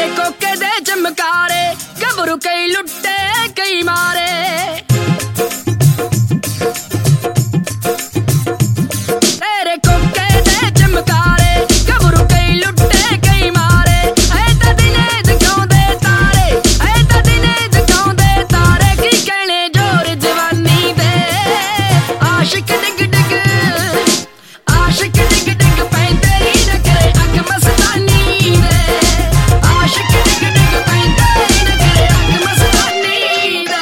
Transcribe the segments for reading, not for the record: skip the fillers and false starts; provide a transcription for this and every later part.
तेरे कोके दे चमकारे गबरू कई लुट्टे कई मारे तेरे कोके दे चमकारे गबरू कई लुट्टे कई मारे ऐ ता दिने दिखाउंदे तारे ऐ ता दिने दिखाउंदे तारे की कहने जोर जवानी दे आशिक डिग डिग आशिक डिग डिग पैंदे ही न करे अख मस्तानी दे आशिक डिग डिग पैंदे ही न करे अख मस्तानी दे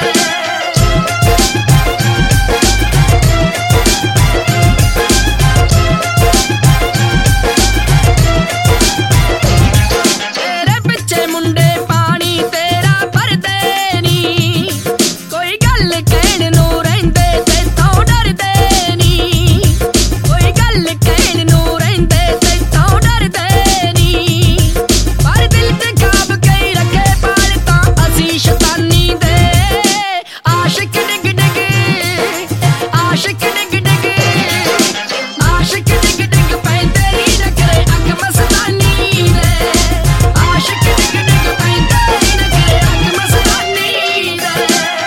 तेरे पिछे मुंडे पानी तेरा भरदे नी कोई गल कहण नूं रहिंदे तैथों डरदे नी कोई गल कहण नूं रहिंदे तैथों डरदे नी पर दिल च खाब कई रखे पालता असीं शैतानी दे आशिक डिग डिग आशिक डिग डिग आशिक डिग डिग पैंदे ही न करे अख मस्तानी दे आशिक डिग डिग पैंदे ही न करे अख मस्तानी दे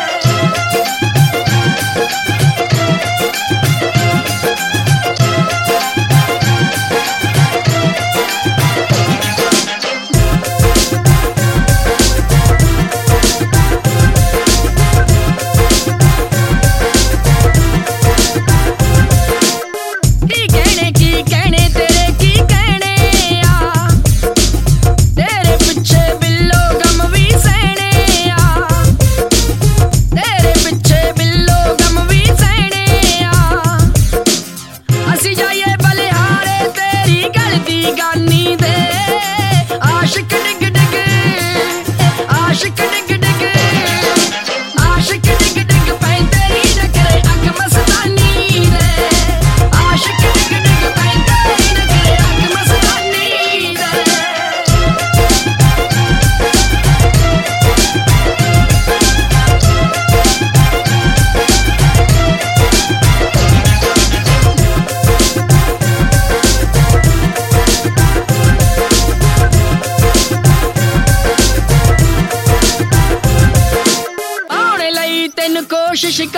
की कहने तेरे की कहने आ तेरे पिछे बिल्लो गम भी सहने आ तेरे पिछे बिल्लो गम भी सहने आ असी जाइए बलिहारे तेरी गलती गानी दे आशिक डिग डिग आशिक डिग डिग आशिक डिग डिग पैंदे ही न करे अख मस्तानी दे आशिक डिग डिग पैंदे ही न करे अख मस्तानी दे आने लई तेन कोशिश